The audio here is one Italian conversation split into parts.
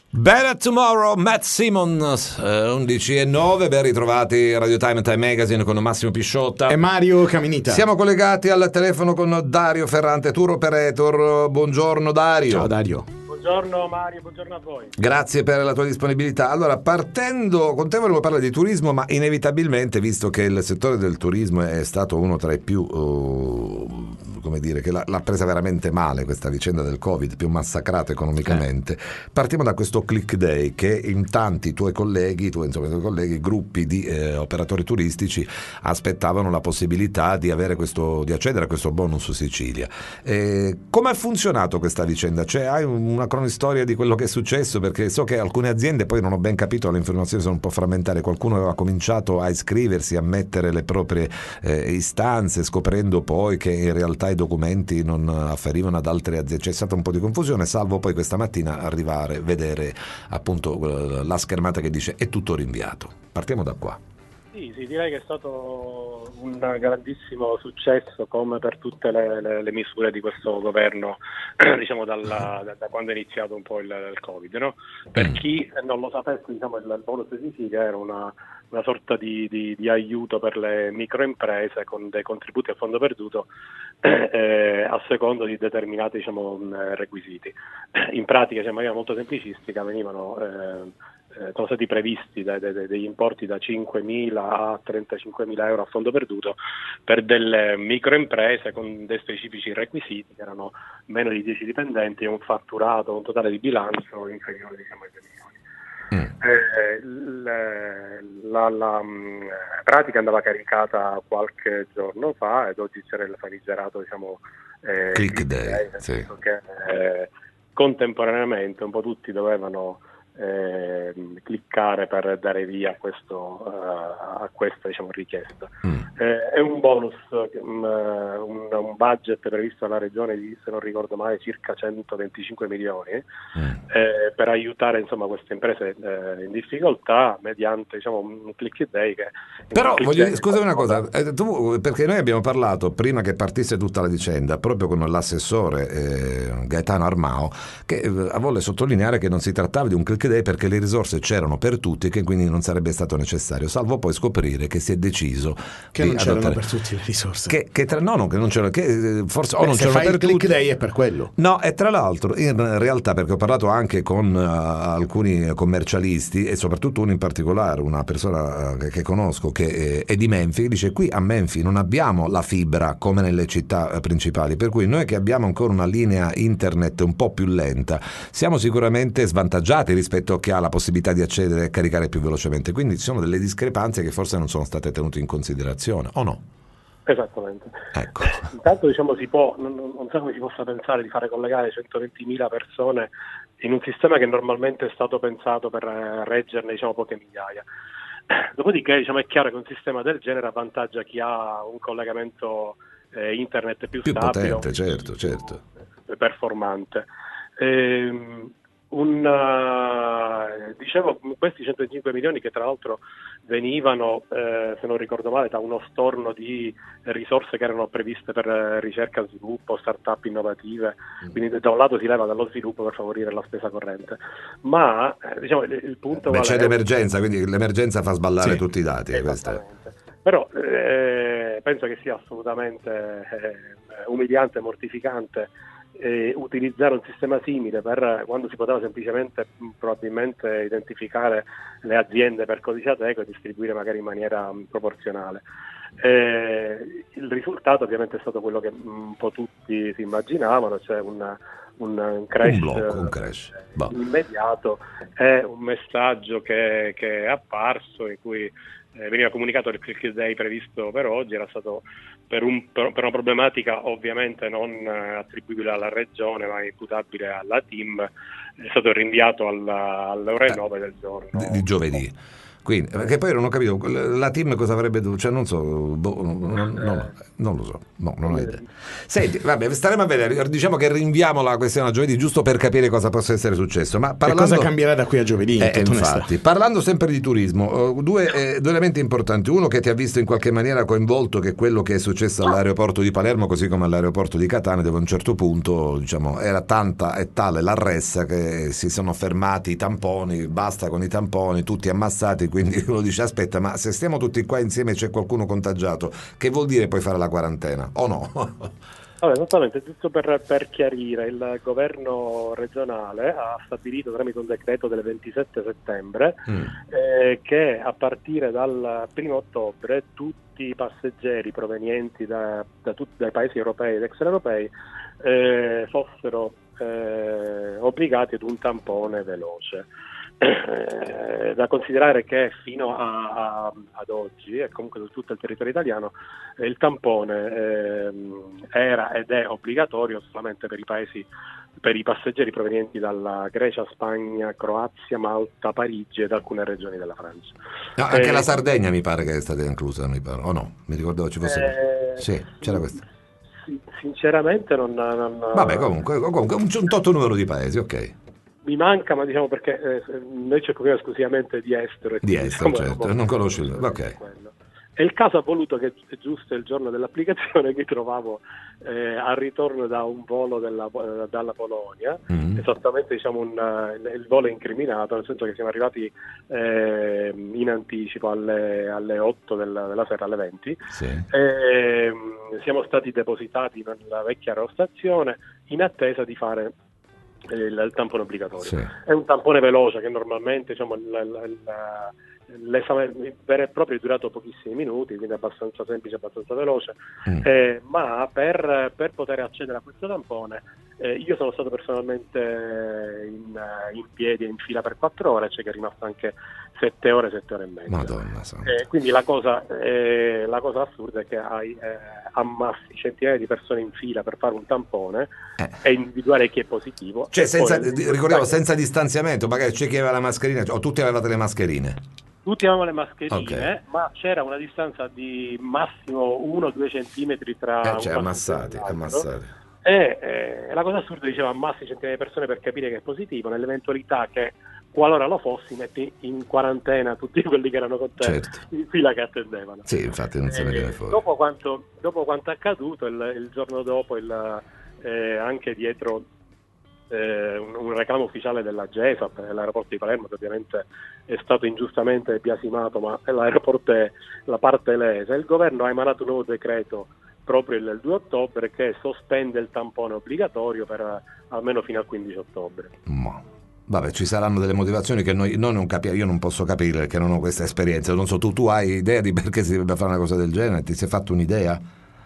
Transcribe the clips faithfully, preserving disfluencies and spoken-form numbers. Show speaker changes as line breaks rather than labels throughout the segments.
Better Tomorrow, Matt Simmons, eh, undici e nove, ben ritrovati Radio Time e Time Magazine con Massimo Pisciotta
e Mario Caminita.
Siamo collegati al telefono con Dario Ferrante, tour operator. Buongiorno Dario.
Ciao Dario.
Buongiorno Mario, buongiorno a voi.
Grazie per la tua disponibilità. Allora, partendo con te volevo parlare di turismo, ma inevitabilmente, visto che il settore del turismo è stato uno tra i più, uh, come dire, che l'ha, l'ha presa veramente male questa vicenda del Covid, più massacrato economicamente, eh. partiamo da questo Click Day che in tanti tuoi colleghi, tu, insomma, i tuoi colleghi, gruppi di eh, operatori turistici aspettavano la possibilità di avere questo, di accedere a questo bonus Sicilia. Eh, come ha funzionato questa vicenda? Cioè, hai una cronistoria di quello che è successo? Perché so che alcune aziende, poi non ho ben capito, le informazioni sono un po' frammentare, qualcuno aveva cominciato a iscriversi, a mettere le proprie eh, istanze, scoprendo poi che in realtà i documenti non afferivano ad altre aziende. C'è stata un po' di confusione, salvo poi questa mattina arrivare, vedere appunto la schermata che dice è tutto rinviato. Partiamo da qua.
Sì, sì, direi che è stato un grandissimo successo, come per tutte le, le, le misure di questo governo, diciamo dalla, da, da quando è iniziato un po' il, il Covid, no? Per chi non lo sapesse, diciamo, il, il bonus Sicilia era una, una sorta di, di, di aiuto per le microimprese con dei contributi a fondo perduto eh, a secondo di determinati, diciamo, requisiti. In pratica, cioè, in maniera molto semplicistica, venivano eh, sono stati previsti dai, dai, degli importi da cinquemila a trentacinquemila euro a fondo perduto per delle microimprese con dei specifici requisiti, che erano meno di dieci dipendenti e un fatturato, un totale di bilancio inferiore, diciamo, ai due milioni. Mm. Eh, la, la, la mh, pratica andava caricata qualche giorno fa ed oggi c'era il famigerato, diciamo, eh,
Click,
click
Day,
day,
sì.
Che eh, contemporaneamente un po' tutti dovevano Eh, cliccare per dare via a, questo, uh, a questa, diciamo, richiesta. Mm. Eh, è un bonus, um, un, un budget previsto dalla regione di, se non ricordo male, circa centoventicinque milioni mm. eh, per aiutare, insomma, queste imprese eh, in difficoltà mediante, diciamo, un click day che
però
click
voglio
day
scusa una cosa, eh, tu, perché noi abbiamo parlato prima che partisse tutta la vicenda proprio con l'assessore eh, Gaetano Armao, che eh, vuole sottolineare che non si trattava di un click day perché le risorse c'erano per tutti e che quindi non sarebbe stato necessario, salvo poi scoprire che si è deciso
che
di
non c'erano
adottare...
per tutti le risorse,
che, che tra... no, no, che non c'erano, che forse o
Beh,
non
se
c'erano
fai
per
il click
tutti.
day è per quello.
No, e tra l'altro in realtà, perché ho parlato anche con uh, alcuni commercialisti e soprattutto uno in particolare, una persona uh, che, che conosco che è, è di Menfi, che dice: qui a Menfi non abbiamo la fibra come nelle città uh, principali, per cui noi che abbiamo ancora una linea internet un po' più lenta siamo sicuramente svantaggiati rispetto a chi ha la possibilità di accedere e caricare più velocemente, quindi ci sono delle discrepanze che forse non sono state tenute in considerazione, o no?
Esattamente.
Ecco.
Intanto, diciamo, si può, non, non so come si possa pensare di fare collegare centoventimila persone in un sistema che normalmente è stato pensato per reggerne, diciamo, poche migliaia. Dopodiché, diciamo, è chiaro che un sistema del genere avvantaggia chi ha un collegamento eh, internet più,
più
stabile,
potente, certo, certo,
performante. Ehm, Un, uh, dicevo, questi centocinque milioni che tra l'altro venivano, eh, se non ricordo male, da uno storno di risorse che erano previste per eh, ricerca, sviluppo, start-up innovative, mm. quindi da un lato si leva dallo sviluppo per favorire la spesa corrente, ma eh, diciamo il, il punto...
Beh,
vale,
c'è l'emergenza, quindi l'emergenza fa sballare sì. tutti i dati.
Esattamente. Però eh, penso che sia assolutamente eh, umiliante e mortificante Eh, utilizzare un sistema simile per quando si poteva semplicemente probabilmente identificare le aziende per codice Ateco e distribuire magari in maniera mh, proporzionale. Eh, il risultato ovviamente è stato quello che un po' tutti si immaginavano, cioè una, un, un crash,
un blocco, un crash.
Eh, immediato, è un messaggio che, che è apparso in cui eh, veniva comunicato il click day previsto per oggi, era stato per, un, per, per una problematica ovviamente non eh, attribuibile alla regione ma imputabile alla team, è stato rinviato alla, alle ore nove del giorno
di, di giovedì. Quindi, perché poi non ho capito la team cosa avrebbe dovuto, cioè non so, boh, non, non, non, non lo so, no, non ho idea. Senti, vabbè, staremo a vedere, diciamo che rinviamo la questione a giovedì giusto per capire cosa possa essere successo. Ma parlando,
e cosa cambierà da qui a giovedì? In
eh, infatti, parlando sempre di turismo, due, eh, due elementi importanti. Uno che ti ha visto in qualche maniera coinvolto, che è quello che è successo all'aeroporto di Palermo, così come all'aeroporto di Catania, dove a un certo punto, diciamo, era tanta e tale la ressa che si sono fermati i tamponi, basta con i tamponi, tutti ammassati, quindi uno dice aspetta, ma se stiamo tutti qua insieme e c'è qualcuno contagiato, che vuol dire poi fare la quarantena o no?
Allora, esattamente, giusto per, per chiarire, il governo regionale ha stabilito tramite un decreto del ventisette settembre mm. eh, che a partire dal primo ottobre tutti i passeggeri provenienti da, da tutti, dai paesi europei ed extraeuropei eh, fossero eh, obbligati ad un tampone veloce. Eh, da considerare che fino a, a, ad oggi e comunque su tutto il territorio italiano eh, il tampone eh, era ed è obbligatorio solamente per i paesi, per i passeggeri provenienti dalla Grecia, Spagna, Croazia, Malta, Parigi ed alcune regioni della Francia.
No, anche
eh,
la Sardegna mi pare che è stata inclusa, mi pare, o no? Mi ricordavo ci fosse. Eh, sì, c'era questa.
Sinceramente non, non
vabbè, comunque, comunque un, un tot numero di paesi, ok.
Mi manca, ma diciamo perché eh, noi ci occupiamo esclusivamente di estero.
Di estero,
diciamo,
certo, non conosci il... ok.
E il caso ha voluto che giusto il giorno dell'applicazione mi trovavo eh, al ritorno da un volo della, dalla Polonia, mm-hmm. esattamente diciamo un, il volo incriminato, nel senso che siamo arrivati eh, in anticipo alle, alle otto della, della sera, alle venti,
sì.
e, siamo stati depositati nella vecchia aerostazione in attesa di fare il, il tampone obbligatorio. Sì. È un tampone veloce che normalmente diciamo, la, la, la, l'esame vero e proprio è durato pochissimi minuti, quindi abbastanza semplice, abbastanza veloce, mm. eh, ma per, per poter accedere a questo tampone eh, io sono stato personalmente in, in piedi in fila per quattro ore, cioè che è rimasto anche sette ore, sette ore e mezza.
Madonna,
eh, quindi la cosa, eh, la cosa assurda è che hai eh, ammassi centinaia di persone in fila per fare un tampone eh. e individuare chi è positivo.
Cioè, senza,
poi,
ricordiamo, senza distanziamento, magari c'è chi aveva la mascherina, o tutti avevate le mascherine?
Tutti avevamo le mascherine,
okay.
ma c'era una distanza di massimo uno o due centimetri tra
eh, cioè,
un
ammassati, ammassati.
E eh, la cosa assurda diceva ammassi centinaia di persone per capire che è positivo, nell'eventualità che qualora lo fossi metti in quarantena tutti quelli che erano con te certo. in fila che attendevano.
Sì, infatti non se ne viene fuori.
Dopo quanto, dopo quanto è accaduto, il, il giorno dopo il, eh, anche dietro eh, un, un reclamo ufficiale della GESAP, l'aeroporto di Palermo, che ovviamente è stato ingiustamente biasimato, ma l'aeroporto è la parte lesa, il governo ha emanato un nuovo decreto proprio il due ottobre che sospende il tampone obbligatorio per almeno fino al quindici ottobre.
Ma, vabbè, ci saranno delle motivazioni che noi, noi non capiamo, io non posso capire perché non ho questa esperienza, non so, tu, tu hai idea di perché si debba fare una cosa del genere? Ti sei fatto un'idea?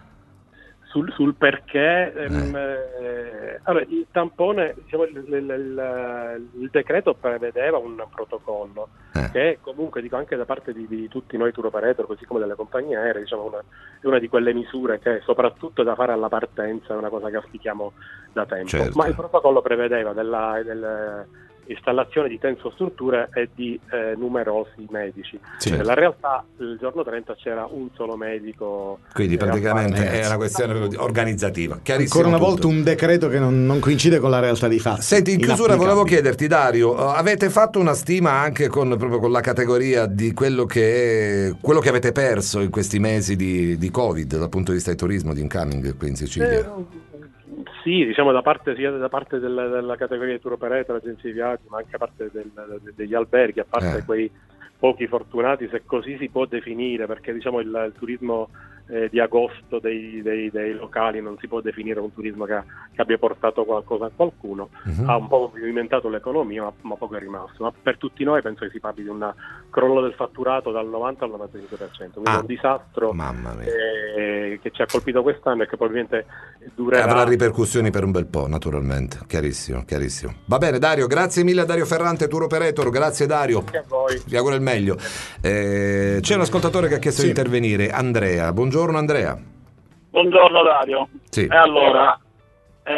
Sul, sul perché ehm, eh. allora, il tampone, diciamo, il, il, il, il decreto prevedeva un protocollo eh. che comunque dico anche da parte di, di tutti noi tour operator, così come delle compagnie aeree, diciamo una, è una di quelle misure che soprattutto da fare alla partenza è una cosa che auspichiamo da tempo, certo. ma il protocollo prevedeva della, del, installazione di tensostrutture e di eh, numerosi medici. Sì. Nella realtà il giorno trenta c'era un solo medico.
Quindi praticamente è una questione organizzativa.
Ancora una volta tutto. Un decreto che non, non coincide con la realtà dei fatti.
Senti, in chiusura volevo chiederti, Dario, avete fatto una stima anche con, proprio con la categoria di quello che è, quello che avete perso in questi mesi di, di Covid dal punto di vista del turismo, di incoming qui in Sicilia?
Eh, Sì, diciamo da parte sia da parte della, della categoria di tour operator, agenzie di viaggi, ma anche da parte del, degli alberghi, a parte eh. quei pochi fortunati, se così si può definire, perché diciamo il, il turismo eh, di agosto dei, dei, dei locali non si può definire un turismo che, che abbia portato qualcosa a qualcuno, uh-huh. ha un po' movimentato l'economia, ma, ma poco è rimasto. Ma per tutti noi penso che si parli di un crollo del fatturato dal novanta al novantacinque per cento, quindi ah, un disastro eh, che ci ha colpito quest'anno e che probabilmente durerà.
E avrà ripercussioni per un bel po', naturalmente, chiarissimo, chiarissimo. Va bene, Dario, grazie mille a Dario Ferrante, tour operator, grazie Dario.
Grazie a voi.
Vi auguro il meglio. Eh, c'è un ascoltatore che ha chiesto sì. di intervenire, Andrea. Buongiorno Andrea.
Buongiorno Dario.
Sì.
E allora,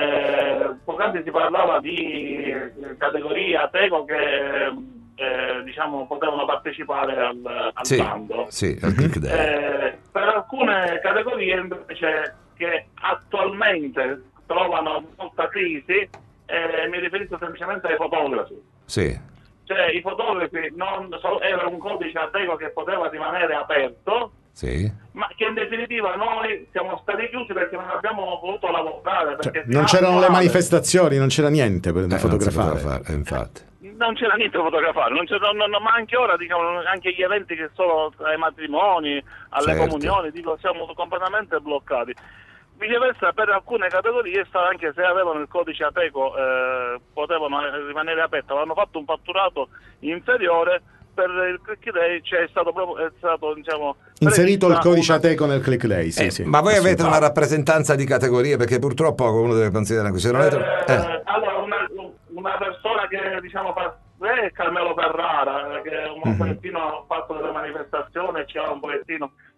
eh, poc'anzi si parlava di categoria Tego che eh, diciamo, potevano partecipare al, al
Sì,
bando.
sì, al click day.
Eh, per alcune categorie invece che attualmente trovano molta crisi, eh, mi riferisco semplicemente ai fotografi.
Sì.
Cioè i fotografi non so, era un codice Ateco che poteva rimanere aperto,
Sì.
ma che in definitiva noi siamo stati chiusi perché non abbiamo voluto lavorare.
Cioè,
Perché
non
fino
c'erano
a
le
quale-
manifestazioni, non c'era niente per
Eh, non si
fotografare.
poteva fare, eh, infatti.
Non c'era niente da fotografare, non c'era, non- non- ma anche ora, diciamo, anche gli eventi che sono ai matrimoni, alle
Certo.
comunioni, dico, siamo completamente bloccati. Viceversa, per alcune categorie, sta- anche se avevano il codice Ateco, eh, potevano rimanere aperte, avevano fatto un fatturato inferiore. Per il click day c'è stato proprio, è stato, diciamo,
Inserito il
prevista
codice
una-
Ateco nel click day, sì,
Eh,
sì.
ma voi avete
assolutamente.
una rappresentanza di categorie, perché purtroppo uno deve considerare così. Non avete...
Eh,
eh.
allora una, una persona che diciamo fa è Carmelo Ferrara, che un
Mhm.
pochettino ha fatto delle manifestazioni e ci ha un pochettino